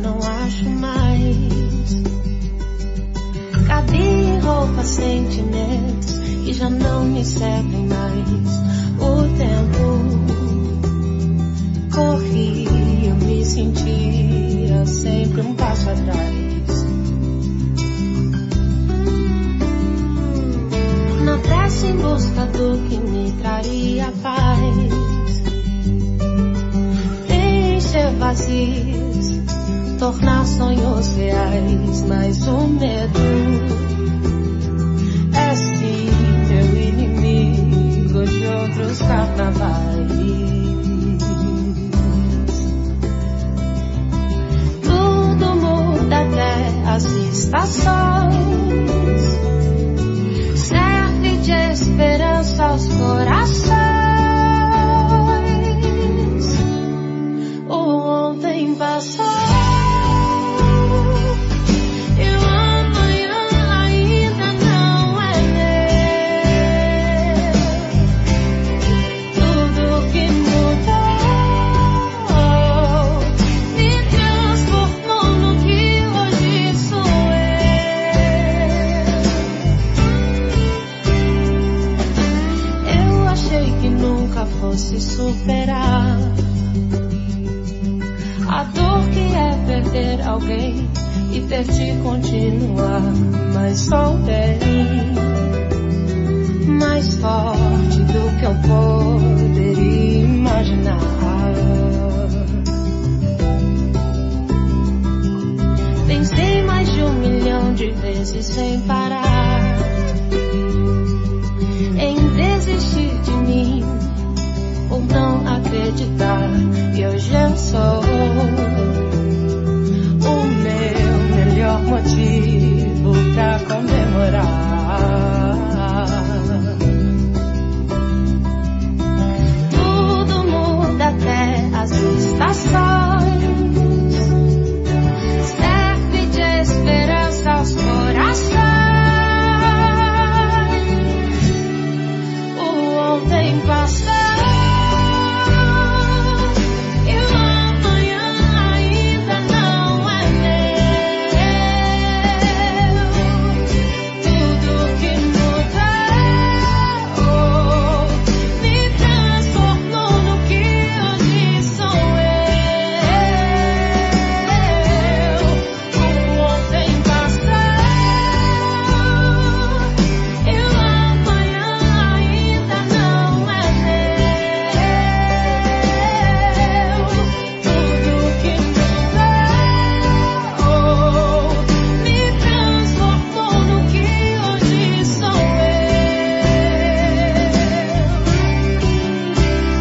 não acho mais. Cabia em roupas, sentimentos que já não me servem mais. O tempo corria, eu me sentia sempre um passo atrás. Na pressa em busca do que me traria paz, preencher vazios, tornar sonhos reais. Mas o medo é sim meu inimigo de outros carnavais. Tudo muda até as estações, serve de esperança aos corações. O ontem passou, e o amanhã ainda não é meu. Tudo que mudou me transformou no que hoje sou eu. Eu achei que nunca fosse superar a dor que é perder alguém e ter de continuar. Mas sou bem mais forte do que eu poderia imaginar. Pensei mais de 1 milhão de vezes sem parar em desistir de mim por não acreditar. E hoje eu sou o meu melhor motivo pra comemorar. Tudo muda até as estações, serve de esperança aos corações. O ontem passou,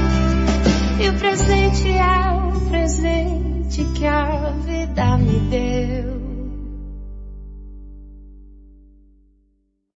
que a vida me deu.